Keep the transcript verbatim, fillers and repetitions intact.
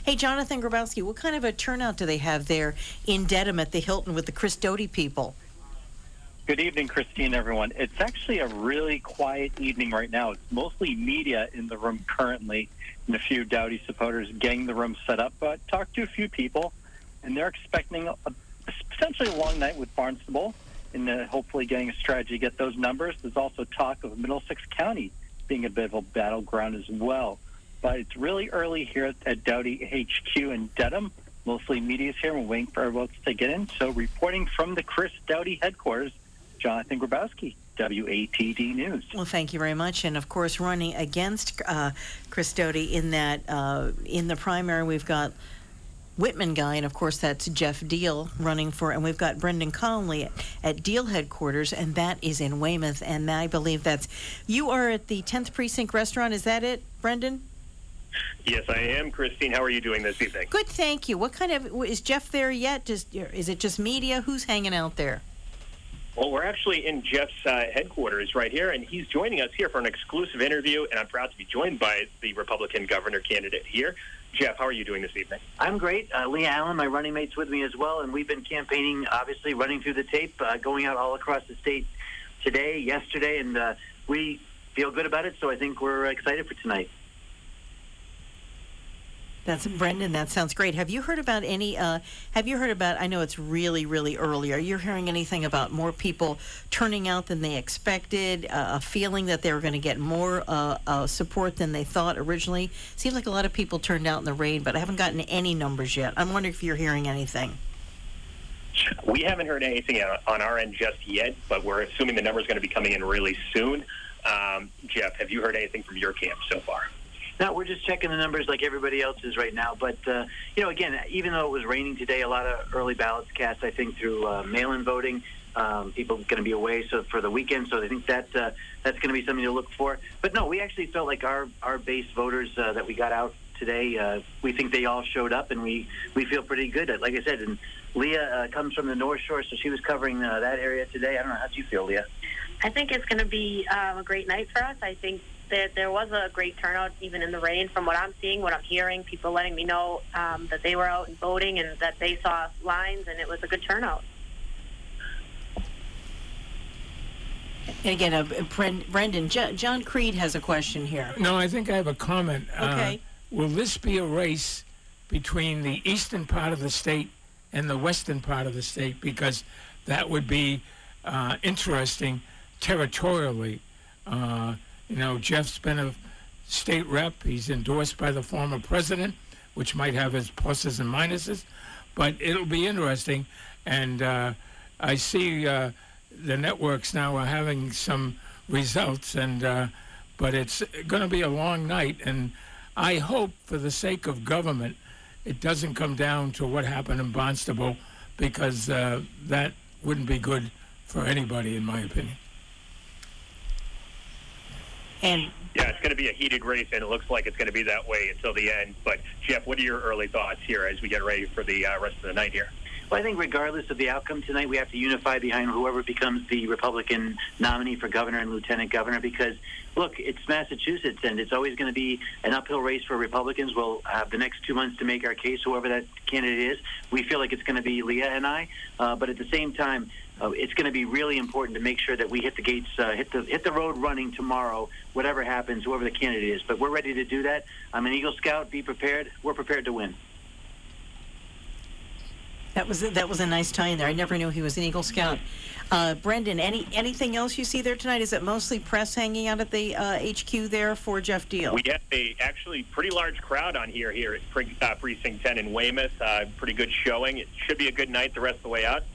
Hey, Jonathan Grabowski, what kind of a turnout do they have there in Dedham at the Hilton with the Chris Doty people? Good evening, Christine, everyone. It's actually a really quiet evening right now. It's mostly media in the room currently, and a few Doughty supporters getting the room set up. But talked to a few people, and they're expecting a, potentially a long night with Barnstable, and uh, hopefully getting a strategy to get those numbers. There's also talk of Middlesex County being a bit of a battleground as well. But it's really early here at, at Doughty H Q in Dedham. Mostly media's here. We're waiting for our votes to get in. So reporting from the Chris Doughty headquarters, Jonathan Grabowski, W A T D News. Well, thank you very much. And, of course, running against uh, Chris Doty in that uh, in the primary, we've got Whitman guy, and, of course, that's Jeff Deal running for, and we've got Brendan Connolly at, at Deal headquarters, and that is in Weymouth. And I believe that's, you are at the tenth Precinct Restaurant. Is that it, Brendan? Yes, I am. Christine, how are you doing this evening? Good, thank you. What kind of, is Jeff there yet? Just, is it just media? Who's hanging out there? Well, we're actually in Jeff's uh, headquarters right here, and he's joining us here for an exclusive interview, and I'm proud to be joined by the Republican governor candidate here. Jeff, how are you doing this evening? I'm great. Uh, Leah Allen, my running mate's with me as well, and we've been campaigning, obviously, running through the tape, uh, going out all across the state today, yesterday, and uh, we feel good about it, so I think we're excited for tonight. That's Brendan. That sounds great. Have you heard about any? Uh, have you heard about? I know it's really, really early. Are you hearing anything about more people turning out than they expected? Uh, a feeling that they were going to get more uh, uh, support than they thought originally. Seems like a lot of people turned out in the rain, but I haven't gotten any numbers yet. I'm wondering if you're hearing anything. We haven't heard anything on our end just yet, but we're assuming the number is going to be coming in really soon. Um, Jeff, have you heard anything from your camp so far? No, we're just checking the numbers like everybody else is right now. But, uh, you know, again, even though it was raining today, a lot of early ballots cast, I think, through uh, mail-in voting. Um, people are going to be away so for the weekend, so I think that uh, that's going to be something to look for. But, no, we actually felt like our, our base voters uh, that we got out today, uh, we think they all showed up, and we, we feel pretty good. Like I said, and Leah uh, comes from the North Shore, so she was covering uh, that area today. I don't know. How do you feel, Leah? I think it's going to be um, a great night for us. I think that there was a great turnout even in the rain from what I'm seeing, what I'm hearing, people letting me know um, that they were out and voting and that they saw lines, and it was a good turnout. And again, uh, Brendan, John Creed has a question here. No, I think I have a comment. Okay. Uh, will this be a race between the eastern part of the state and the western part of the state? Because that would be uh, interesting territorially. Uh, you know, Jeff's been a state rep. He's endorsed by the former president, which might have its pluses and minuses. But it'll be interesting. And uh, I see uh, the networks now are having some results, and uh, but it's going to be a long night. And I hope, for the sake of government, it doesn't come down to what happened in Barnstable, because uh, that wouldn't be good for anybody, in my opinion. And yeah, it's going to be a heated race, and it looks like it's going to be that way until the end. But, Jeff, what are your early thoughts here as we get ready for the uh, rest of the night here? Well, I think regardless of the outcome tonight, we have to unify behind whoever becomes the Republican nominee for governor and lieutenant governor, because, look, it's Massachusetts, and it's always going to be an uphill race for Republicans. We'll have the next two months to make our case, whoever that candidate is. We feel like it's going to be Leah and I, uh, but at the same time, uh, it's going to be really important to make sure that we hit the gates, uh, hit the hit the road running tomorrow, whatever happens, whoever the candidate is. But we're ready to do that. I'm an Eagle Scout. Be prepared. We're prepared to win. That was that was a nice tie-in there. I never knew he was an Eagle Scout. Uh, Brendan, any anything else you see there tonight? Is it mostly press hanging out at the uh, H Q there for Jeff Deal? We have a actually pretty large crowd on here here at Pre- uh, Precinct ten in Weymouth. Uh, pretty good showing. It should be a good night the rest of the way out.